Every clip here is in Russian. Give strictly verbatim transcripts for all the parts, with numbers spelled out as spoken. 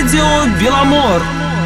Радио Беломор.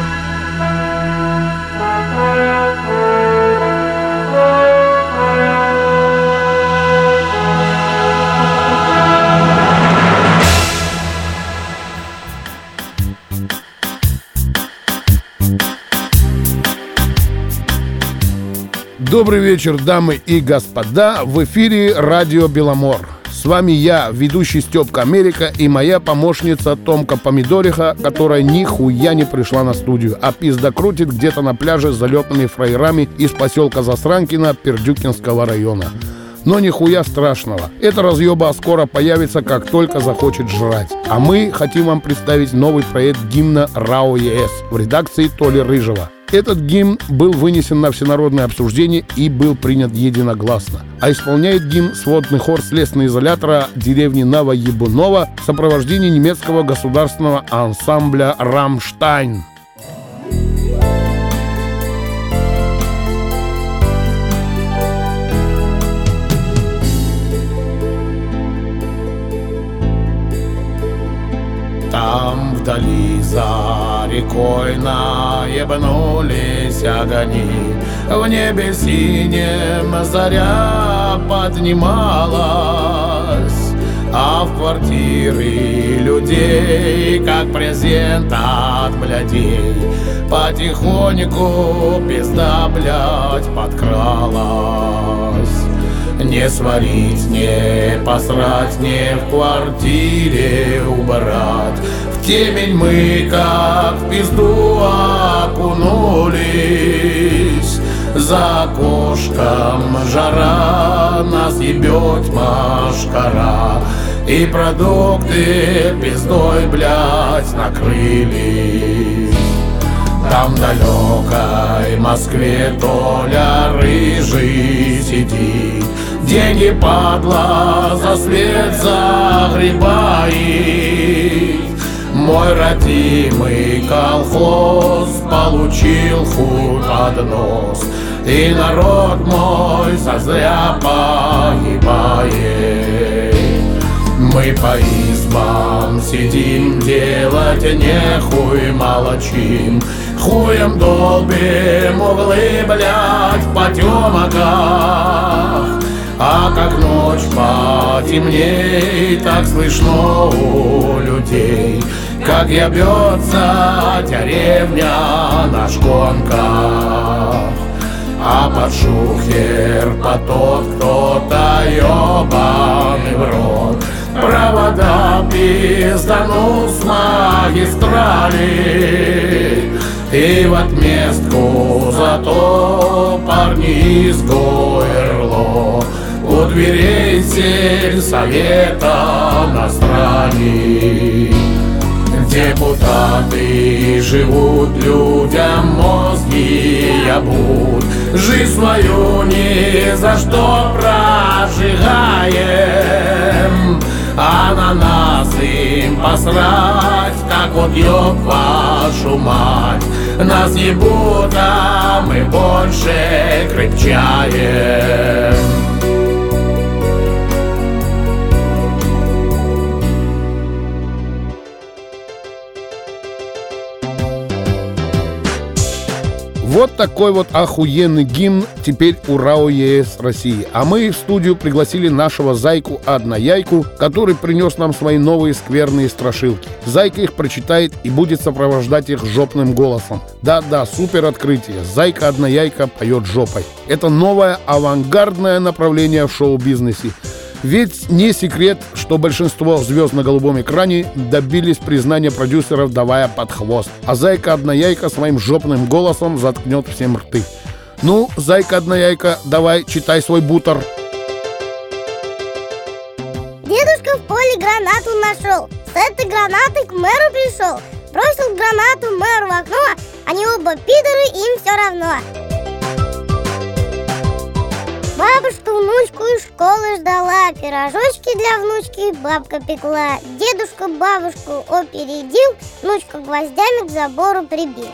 Добрый вечер, дамы и господа. В эфире Радио Беломор. С вами я, ведущий Степка Америка, и моя помощница Томка Помидориха, которая нихуя не пришла на студию, а пизда крутит где-то на пляже с залетными фраерами из поселка Засранкино Пердюкинского района. Но нихуя страшного. Эта разъеба скоро появится, как только захочет жрать. А мы хотим вам представить новый проект гимна РАО ЕС в редакции Толи Рыжего. Этот гимн был вынесен на всенародное обсуждение и был принят единогласно. А исполняет гимн сводный хор следственного изолятора деревни Новоебунова в сопровождении немецкого государственного ансамбля «Рамштайн». Там вдали за рекой наебнулись огни, в небе синем заря поднималась, а в квартиры людей, как презент от блядей, потихоньку пизда, блядь, подкралась. Не сварить, не посрать, не в квартире убрать. В темень мы, как в пизду, окунулись. За окошком жара, нас ебет машкара, и продукты пиздой, блядь, накрылись. Там в далекой Москве Толя Рыжий сидит, деньги, падла, за свет загребает. Мой родимый колхоз получил хуй под нос, и народ мой зазря погибает. Мы по избам сидим, делать нехуй, молчим, хуем долбим углы, блядь, в потемках. А как ночь потемней, так слышно у людей, как ебется деревня на шконках. А под шухер поток кто-то ебаный в рот провода пизданул с магистрали. И в отместку за то парни из ГОЭРЛО у дверей сельсовета насрали. Депутаты живут, людям мозги ябут, жизнь свою ни за что прожигаем, а на нас им посрать, как вот ёб вашу мать. Нас ебут, а мы больше крепчаем. Вот такой вот охуенный гимн теперь у РАО ЕС России. А мы в студию пригласили нашего зайку Однояйку, который принес нам свои новые скверные страшилки. Зайка их прочитает и будет сопровождать их жопным голосом. Да-да, супер открытие. Зайка Однояйка поет жопой. Это новое авангардное направление в шоу-бизнесе. Ведь не секрет, что большинство звезд на голубом экране добились признания продюсеров, давая под хвост. А Зайка Однояйка своим жопным голосом заткнет всем рты. Ну, Зайка Однояйка, давай, читай свой бутер. Дедушка в поле гранату нашел. С этой гранатой к мэру пришел. Бросил гранату мэру в окно. Они оба пидоры, им все равно. Бабушка внучку из школы ждала, пирожочки для внучки бабка пекла. Дедушка бабушку опередил, внучка гвоздями к забору прибил.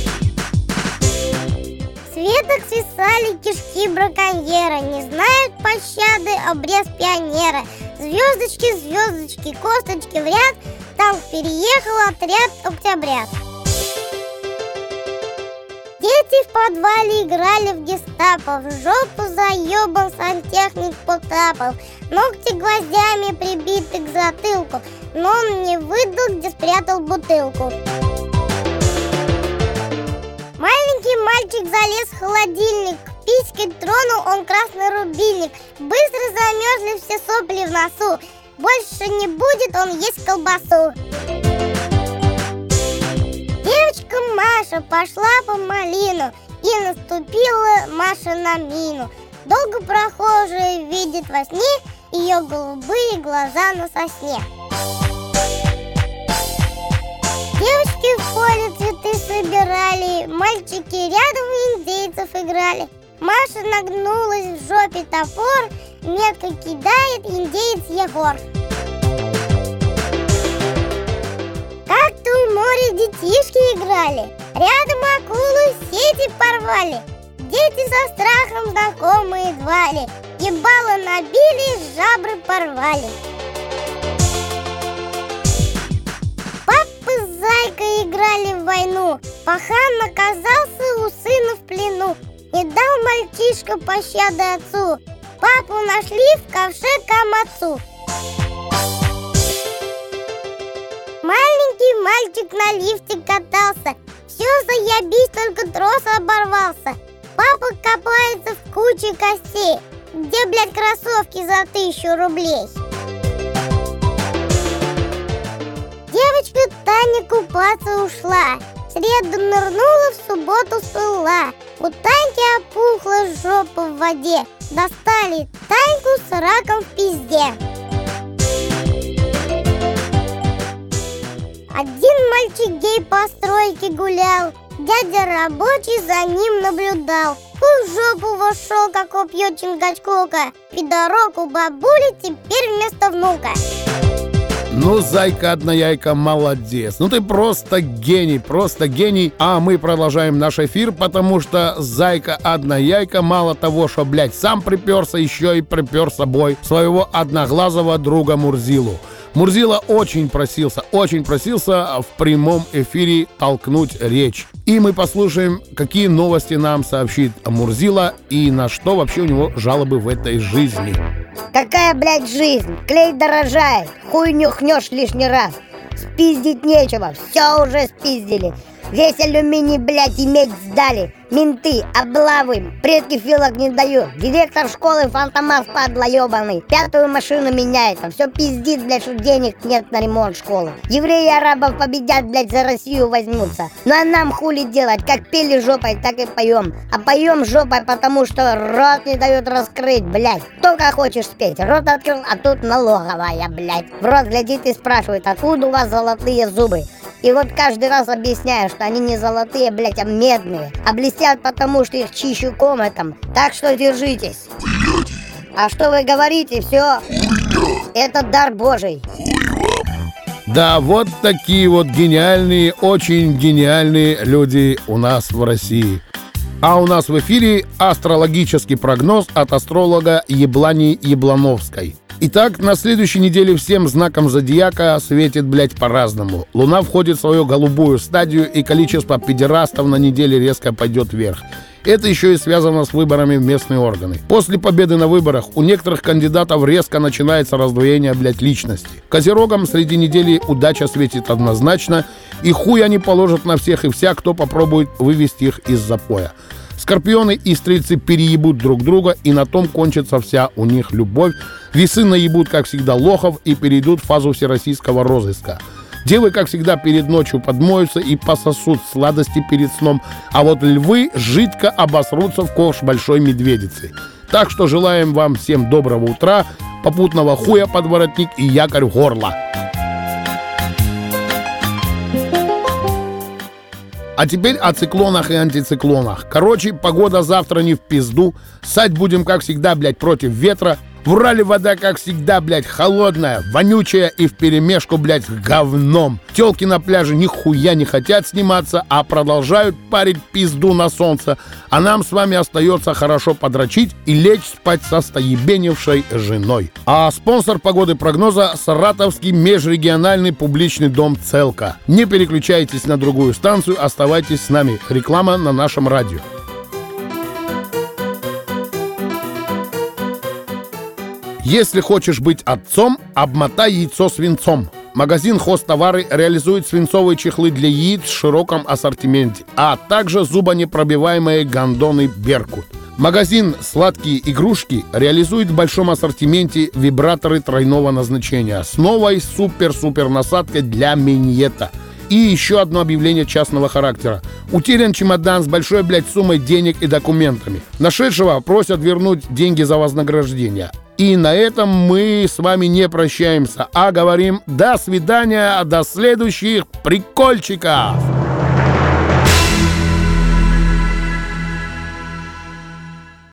С веток свисали кишки браконьера, не знают пощады обрез пионера. Звездочки, звездочки, косточки в ряд, там переехал отряд октябрят. Дети в подвале играли в гестапо, в жопу заебан сантехник Потапов. Ногти гвоздями прибиты к затылку, но он не выдал, где спрятал бутылку. Маленький мальчик залез в холодильник, писькой тронул он красный рубильник. Быстро замерзли все сопли в носу, больше не будет он есть колбасу. Девочка Маша пошла по малину, и наступила Маша на мину. Долго прохожие видит во сне ее голубые глаза на сосне. Девочки в поле цветы собирали, мальчики рядом индейцев играли. Маша нагнулась, в жопе топор, метко кидает индеец Егор. Как-то у моря детишки играли, рядом акулы сети порвали. Дети со страхом знакомые звали, ебало набили, жабры порвали. Папа с зайкой играли в войну, пахан оказался у сына в плену. Не дал мальчишка пощады отцу, папу нашли в ковше камацу. Маленький мальчик на лифте катался, все заебись, только трос оборвался. Папа копается в куче костей, где, блядь, кроссовки за тысячу рублей. Девочка Таня купаться ушла, в среду нырнула, в субботу всплыла. У Таньки опухла жопа в воде, достали Таньку с раком в пизде. Один мальчик гей по стройке гулял, дядя рабочий за ним наблюдал. В жопу вошел, как упьет Чингачгука, пидорок у бабули теперь вместо внука. Ну, зайка однояйка, молодец. Ну, ты просто гений, просто гений. А мы продолжаем наш эфир, потому что зайка однояйка мало того, что, блядь, сам приперся, еще и припер с собой своего одноглазого друга Мурзилу. Мурзила очень просился, очень просился в прямом эфире толкнуть речь. И мы послушаем, какие новости нам сообщит Мурзила и на что вообще у него жалобы в этой жизни. Какая, блядь, жизнь? Клей дорожает, хуй нюхнешь лишний раз. Спиздить нечего, все уже спиздили. Весь алюминий, блядь, и медь сдали. Менты, облавы, предки филок не дают. Директор школы фантомас, падла ебаный, пятую машину меняет. А все пиздит, блядь, что денег нет на ремонт школы. Евреи и арабов победят, блядь, за Россию возьмутся. Ну а нам хули делать? Как пели жопой, так и поем. А поем жопой, потому что рот не дают раскрыть, блядь. Только хочешь спеть, рот открыл, а тут налоговая, блядь. В рот глядит и спрашивает, откуда у вас золотые зубы. И вот каждый раз объясняю, что они не золотые, блядь, а медные. А блестят потому, что их чищу кометом. Так что держитесь. А что вы говорите, все? Это дар Божий. Да, вот такие вот гениальные, очень гениальные люди у нас в России. А у нас в эфире астрологический прогноз от астролога Еблани Еблановской. Итак, на следующей неделе всем знакам зодиака светит, блядь, по-разному. Луна входит в свою голубую стадию, и количество педерастов на неделе резко пойдет вверх. Это еще и связано с выборами в местные органы. После победы на выборах у некоторых кандидатов резко начинается раздвоение, блядь, личности. Козерогам среди недели удача светит однозначно, и хуй они положат на всех и вся, кто попробует вывести их из запоя. Скорпионы и стрельцы переебут друг друга, и на том кончится вся у них любовь. Весы наебут, как всегда, лохов и перейдут в фазу всероссийского розыска. Девы, как всегда, перед ночью подмоются и пососут сладости перед сном, а вот львы жидко обосрутся в ковш большой медведицы. Так что желаем вам всем доброго утра, попутного хуя под воротник и якорь в горло. А теперь о циклонах и антициклонах. Короче, погода завтра не в пизду. Ссать будем, как всегда, блядь, против ветра. В Урале вода, как всегда, блядь, холодная, вонючая и вперемешку, блядь, с говном. Тёлки на пляже нихуя не хотят сниматься, а продолжают парить пизду на солнце. А нам с вами остается хорошо подрочить и лечь спать со стоебеневшей женой. А спонсор погоды прогноза — Саратовский межрегиональный публичный дом «Целка». Не переключайтесь на другую станцию, оставайтесь с нами. Реклама на нашем радио. Если хочешь быть отцом, обмотай яйцо свинцом. Магазин «Хозтовары» реализует свинцовые чехлы для яиц в широком ассортименте, а также зубонепробиваемые гондоны «Беркут». Магазин «Сладкие игрушки» реализует в большом ассортименте вибраторы тройного назначения с новой супер-супер насадкой для миньета. И еще одно объявление частного характера. Утерян чемодан с большой, блядь, суммой денег и документами. Нашедшего просят вернуть деньги за вознаграждение. И на этом мы с вами не прощаемся, а говорим до свидания, до следующих прикольчиков!